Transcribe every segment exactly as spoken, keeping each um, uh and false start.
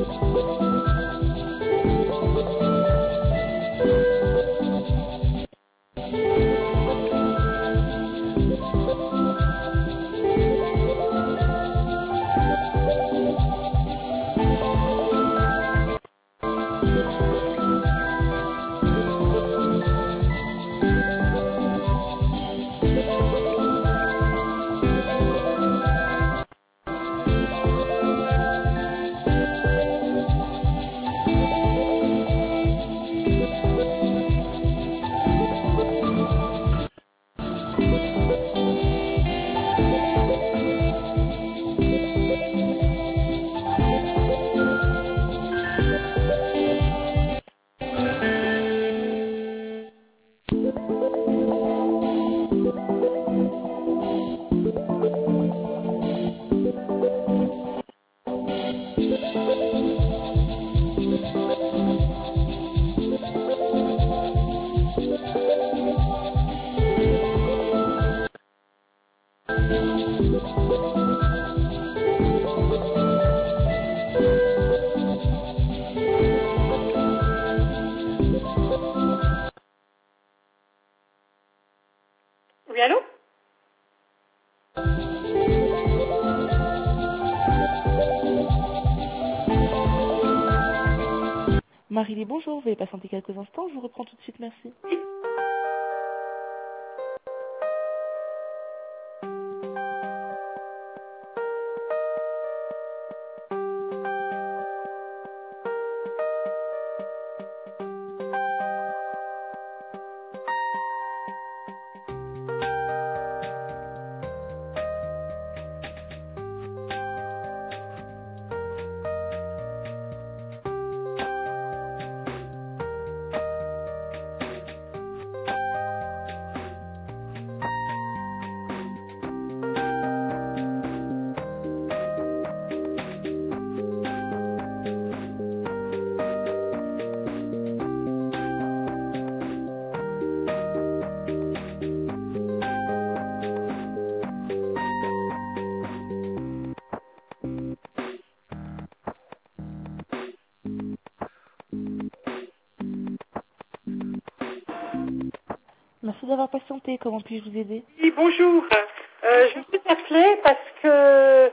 Oui, allô? Marie-Lie, bonjour, vous allez patienter quelques instants, je vous reprends tout de suite, merci. Merci d'avoir patienté, comment puis-je vous aider? Oui, bonjour. Euh, je vous appelais parce que...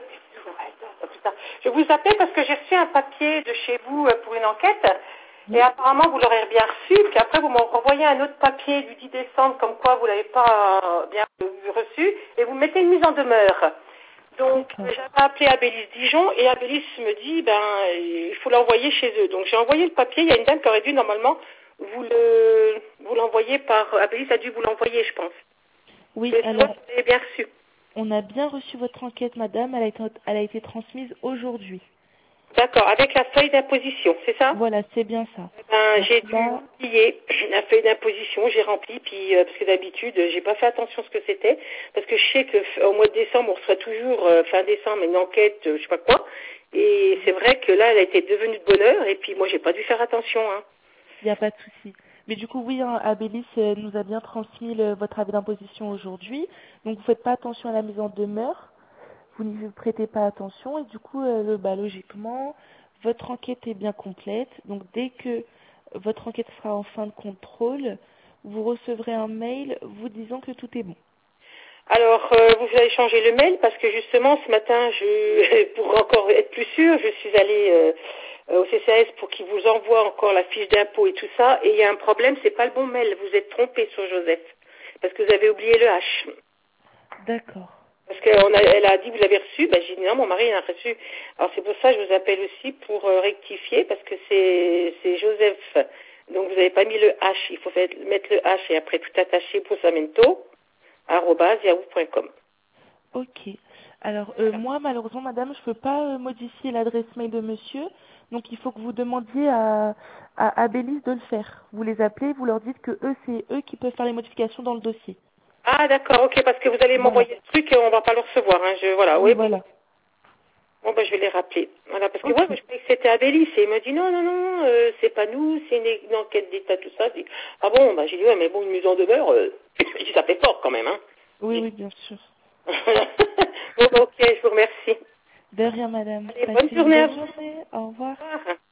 Je vous appelais parce que j'ai reçu un papier de chez vous pour une enquête et apparemment vous l'aurez bien reçu, puis après vous m'en renvoyez un autre papier du dix décembre comme quoi vous ne l'avez pas bien reçu et vous mettez une mise en demeure. Donc j'avais appelé Abélis Dijon et Abélis me dit ben il faut l'envoyer chez eux. Donc j'ai envoyé le papier, il y a une dame qui aurait dû normalement vous le vous l'envoyer par Abélis a dû vous l'envoyer je pense. Oui, et alors vous l'avez bien reçu. On a bien reçu votre enquête, madame, elle a été, elle a été transmise aujourd'hui. D'accord, avec la feuille d'imposition, c'est ça? Voilà, c'est bien ça. Ben, j'ai dû là... oublier la feuille d'imposition, j'ai rempli, puis euh, parce que d'habitude, j'ai pas fait attention à ce que c'était, parce que je sais qu'au mois de décembre, on reçoit toujours, euh, fin décembre, une enquête, euh, je sais pas quoi, et c'est vrai que là, elle a été devenue de bonne heure, et puis moi, j'ai pas dû faire attention. Hein. Il n'y a pas de souci. Mais du coup, oui, hein, Abélis euh, nous a bien transmis le, votre avis d'imposition aujourd'hui, donc vous ne faites pas attention à la mise en demeure, vous n'y prêtez pas attention, et du coup, euh, le, bah, logiquement, votre enquête est bien complète, donc dès que votre enquête sera en fin de contrôle, vous recevrez un mail vous disant que tout est bon. Alors, euh, vous avez changé le mail parce que justement, ce matin, je, pour encore être plus sûre, je suis allée euh, au C C A S pour qu'il vous envoie encore la fiche d'impôt et tout ça. Et il y a un problème, c'est pas le bon mail. Vous êtes trompé sur Joseph parce que vous avez oublié le H. D'accord. Parce qu'elle a, elle a dit vous l'avez reçu, ben j'ai dit non, mon mari l'a reçu. Alors c'est pour ça que je vous appelle aussi pour euh, rectifier parce que c'est c'est Joseph. Donc vous n'avez pas mis le H, il faut fait, mettre le H et après tout attaché pour Samento arobase yahoo point com. Ok. Alors euh, moi malheureusement madame, je ne peux pas euh, modifier l'adresse mail de monsieur, donc il faut que vous demandiez à, à Abélis de le faire. Vous les appelez, vous leur dites que eux c'est eux qui peuvent faire les modifications dans le dossier. Ah d'accord, ok, parce que vous allez Voilà. m'envoyer le truc et on va pas le recevoir. Hein. Je, voilà, Oui, oui, voilà. bon ben je vais les rappeler. Voilà, parce que Ok. ouais, moi, je croyais que c'était Abélis et il m'a dit non, non, non, euh, c'est pas nous, c'est une, une enquête d'État, tout ça. Dit, ah bon, ben j'ai dit ouais, mais bon, une mise en demeure, euh, ça fait fort quand même, hein. Oui, oui, bien sûr. Bon, ben, ok, je vous remercie. De rien, madame. Allez, Passez bonne une journée à bonne vous. journée. Au revoir. Au revoir.